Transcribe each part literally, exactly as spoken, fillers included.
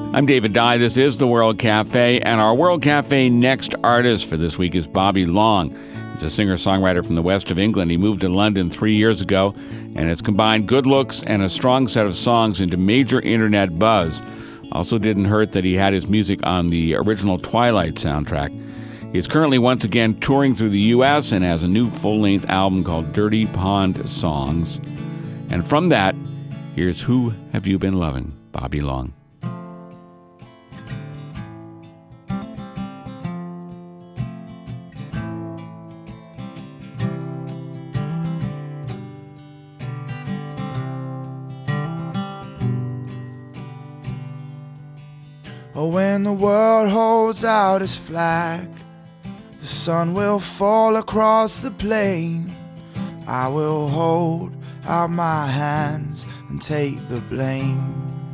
I'm David Dye. This is the World Cafe, and our World Cafe next artist for this week is Bobby Long. He's a singer-songwriter from the west of England. He moved to London three years ago and has combined good looks and a strong set of songs into major internet buzz. Also didn't hurt that he had his music on the original Twilight soundtrack. He is currently once again touring through the U S and has a new full-length album called Dirty Pond Songs. And from that, here's Who Have You Been Loving? Bobby Long. Oh, when the world holds out its flag, the sun will fall across the plain. I will hold out my hands and take the blame.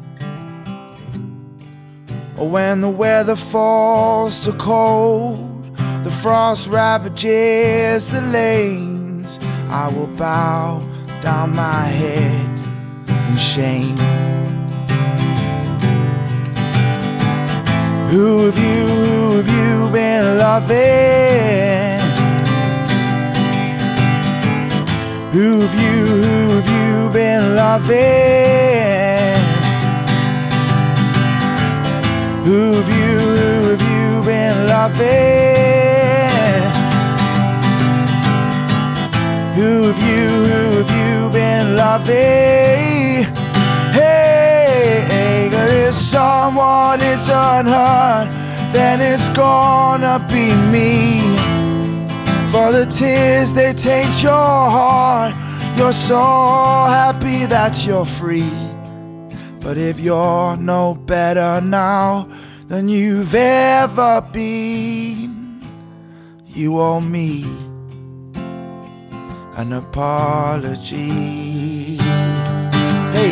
Oh, when the weather falls too cold, the frost ravages the lanes, I will bow down my head in shame. Who have you, who have you been loving? Who have you, who have you been loving? Who have you, who have you been loving? Who have you, who have you been loving? Hey, cause if someone is unheard, then it's gonna be me. For the tears, they taint your heart. You're so happy that you're free. But if you're no better now than you've ever been, you owe me an apology. Hey.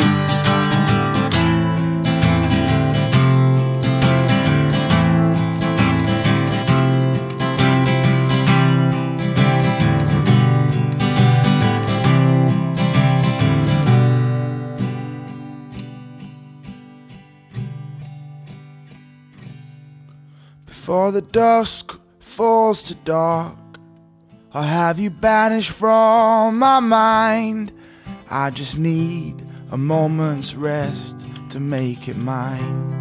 Before the dusk falls to dark, I'll have you banished from my mind. I just need a moment's rest to make it mine.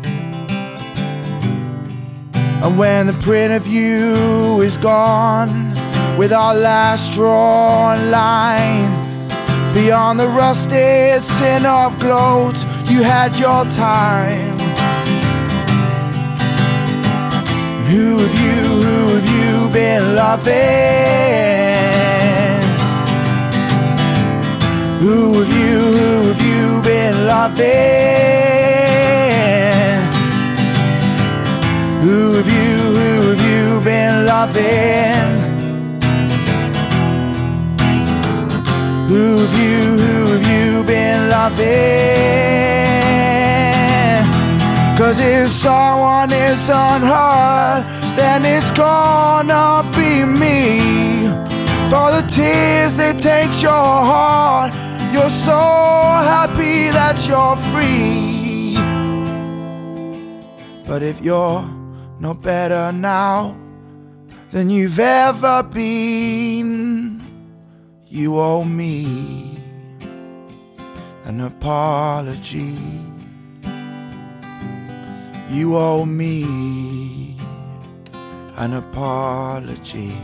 And when the print of you is gone, with our last drawn line, beyond the rusted sin of gloat, you had your time. Who have you, who have you been loving? Who have you, who have you been loving? Who have you, who have you been loving? Who have you, who have you been loving? Cause if someone is unheard, then it's gonna be me. For the tears, they taint your heart. You're so happy that you're free. But if you're no better now than you've ever been, you owe me an apology. You owe me an apology.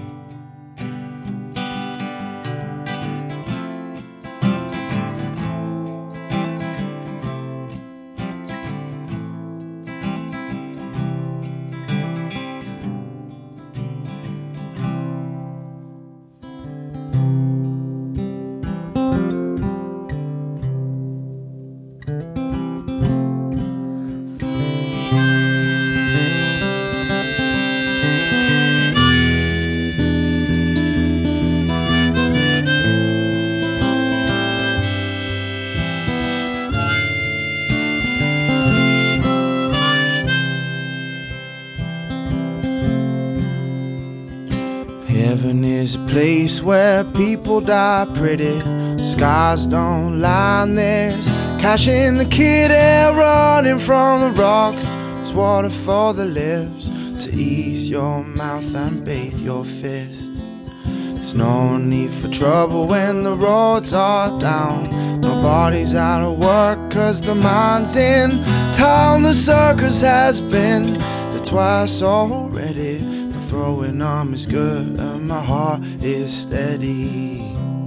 Heaven is a place where people die pretty. Skies don't line, there's cash in the kid air running from the rocks. There's water for the lips to ease your mouth and bathe your fists. There's no need for trouble when the roads are down. Nobody's out of work cause the mine's in town. The circus has been there twice already. My throwing arm is good and my heart is steady.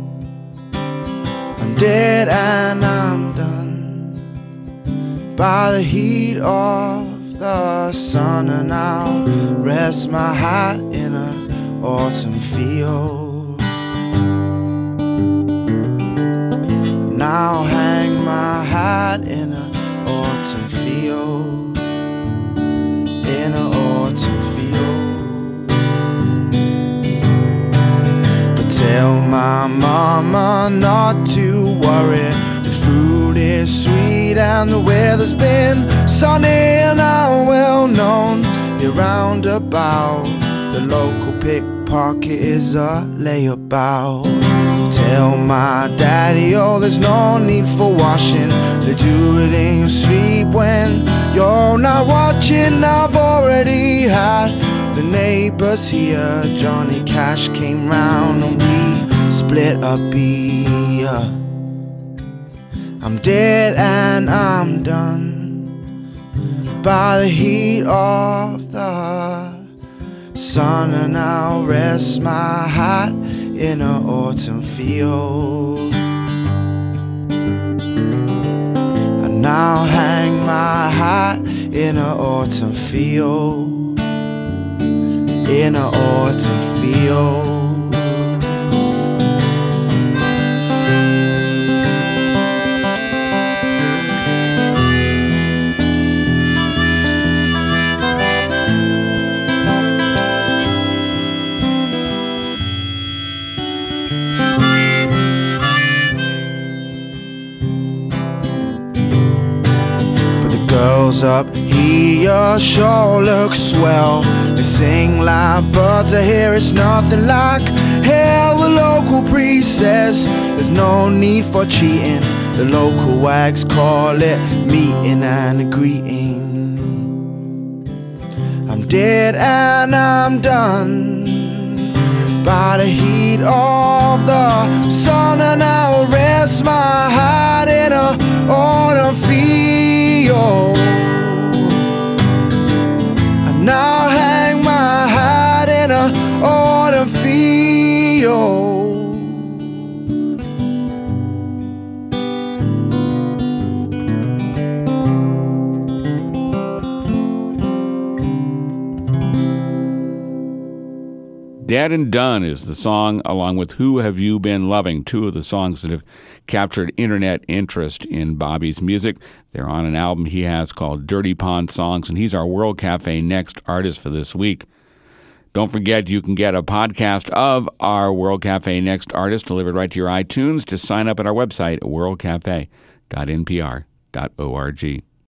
I'm dead and I'm done by the heat of the sun, and I'll rest my hat in an autumn field, and I'll hang my hat in an autumn field, in an autumn field. But tell my mama not to worry, the food is sweet and the weather's been sunny, and I'm well known here round about. The local pickpocket is a layabout. Tell my daddy, oh, there's no need for washing. They do it in your sleep when you're not watching. I've already had the neighbors here. Johnny Cash came round and we split a beer. I'm dead and I'm done by the heat of the sun, and I'll rest my hat in an autumn field, and I'll hang my hat in an autumn field, in an autumn field. Girls up here sure look swell. They sing like birds, I hear it's nothing like hell. The local priest says there's no need for cheating. The local wags call it meeting and a greeting. I'm dead and I'm done by the heat of the sun, and I'll rest my hat in a autumn field, and I'll hang my hat in a autumn field. Dead and Done is the song, along with Who Have You Been Loving, two of the songs that have captured internet interest in Bobby's music. They're on an album he has called Dirty Pond Songs, and he's our World Cafe Next artist for this week. Don't forget, you can get a podcast of our World Cafe Next artist delivered right to your iTunes. Just sign up at our website at world cafe dot n p r dot org.